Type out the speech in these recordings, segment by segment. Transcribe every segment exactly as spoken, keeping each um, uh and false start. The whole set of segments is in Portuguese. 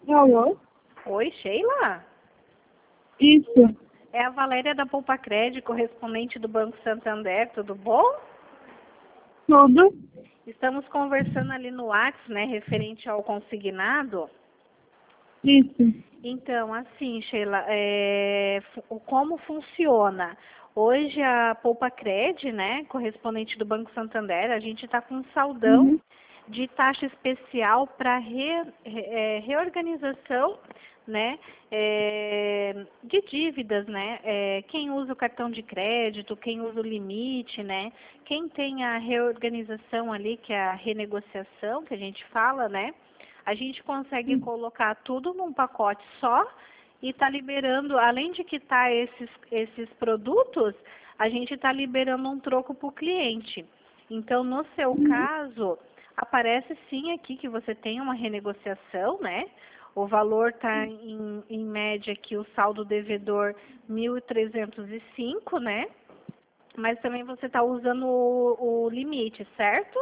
Alô? Oi, Sheila? Isso. É a Valéria da Poupa Crédito, correspondente do Banco Santander, tudo bom? Tudo? Estamos conversando ali no WhatsApp, né, referente ao consignado. Isso. Então, assim, Sheila, é, fu- como funciona? Hoje a Poupa Cred, né, correspondente do Banco Santander, a gente está com um saldão Uhum. de taxa especial para re, re- é, reorganização, né, é, de dívidas, né? É, quem usa o cartão de crédito, quem usa o limite, né? Quem tem a reorganização ali, que é a renegociação, que a gente fala, né? A gente consegue colocar tudo num pacote só e está liberando, além de quitar esses, esses produtos, a gente está liberando um troco para o cliente. Então, no seu Uhum. caso, aparece sim aqui que você tem uma renegociação, né? O valor está em, em média aqui, o saldo devedor mil trezentos e cinco, né? Mas também você está usando o, o limite, certo?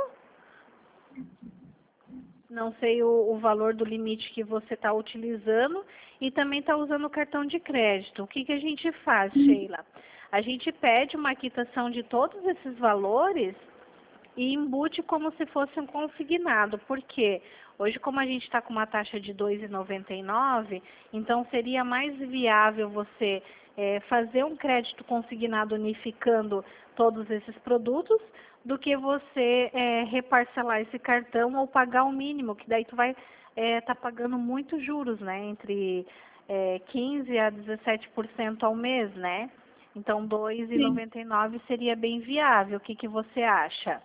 Não sei o, o valor do limite que você está utilizando e também está usando o cartão de crédito. O que, que a gente faz, Sheila? A gente pede uma quitação de todos esses valores e embute como se fosse um consignado. Por quê? Hoje, como a gente está com uma taxa de dois reais e noventa e nove centavos, então seria mais viável você eh, fazer um crédito consignado unificando todos esses produtos do que você eh, reparcelar esse cartão ou pagar o mínimo, que daí tu vai estar pagando muitos juros, né? Entre eh, quinze a dezessete por cento ao mês, né? Então, dois reais e Sim. noventa e nove centavos seria bem viável. O que, que você acha?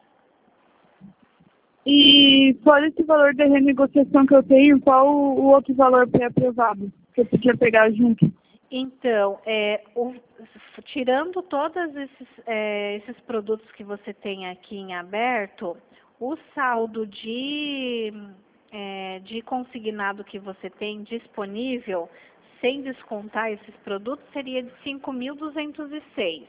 E fora esse valor da renegociação que eu tenho, qual o outro valor pré-aprovado que eu podia pegar junto? Então, é, o- tirando todos esses, é, esses produtos que você tem aqui em aberto, o saldo de, é, de consignado que você tem disponível, sem descontar esses produtos, seria de cinco mil duzentos e seis.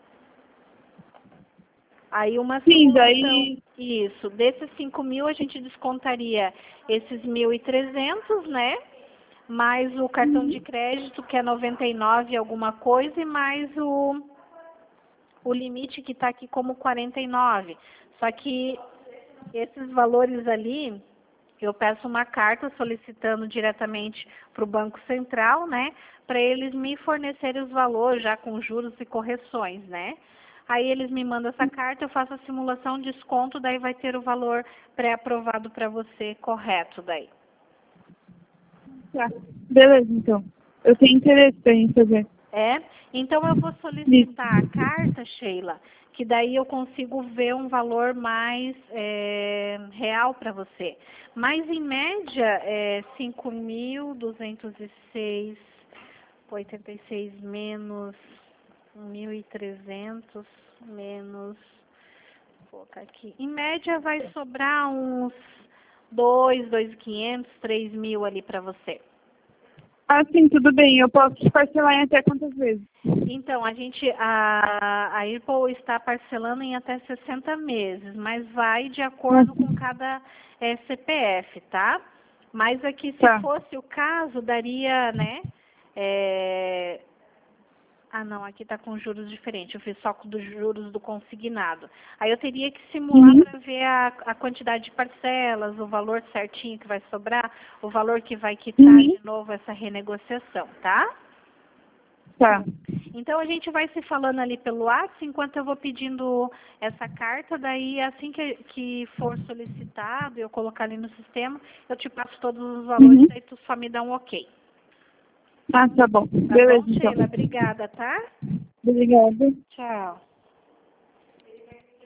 Aí uma Sim, simulação, daí... isso, desses cinco mil a gente descontaria esses mil e trezentos, né? Mais o cartão de Uhum. crédito, que é noventa e nove alguma coisa, e mais o, o limite que está aqui como quarenta e nove. Só que esses valores ali, eu peço uma carta solicitando diretamente para o Banco Central, né? Para eles me fornecerem os valores já com juros e correções, né? Aí eles me mandam essa carta, eu faço a simulação, desconto, daí vai ter o valor pré-aprovado para você correto daí. Tá. Beleza, então. Eu tenho interesse em fazer. É? Então eu vou Isso. solicitar a carta, Sheila, que daí eu consigo ver um valor mais é, real para você. Mas em média é cinco mil duzentos e seis vírgula oitenta e seis menos mil e trezentos menos, vou colocar aqui. Em média vai sobrar uns dois, dois mil e quinhentos, três mil ali para você. Ah, sim, tudo bem. Eu posso te parcelar em até quantas vezes? Então, a gente, a, a Irpol está parcelando em até sessenta meses, mas vai de acordo com cada eh, C P F, tá? Mas aqui, se Tá. fosse o caso, daria, né? eh, Ah, não, aqui está com juros diferentes. Eu fiz só com dos juros do consignado. Aí eu teria que simular Uhum. para ver a, a quantidade de parcelas, o valor certinho que vai sobrar, o valor que vai quitar Uhum. de novo essa renegociação, tá? Tá. Então a gente vai se falando ali pelo WhatsApp enquanto eu vou pedindo essa carta, daí assim que, que for solicitado, eu colocar ali no sistema, eu te passo todos os valores, Uhum. daí tu só me dá um ok. Ah, tá bom. Tá bom, Beleza, então. Sheila? Obrigada, tá? Obrigada. Tchau.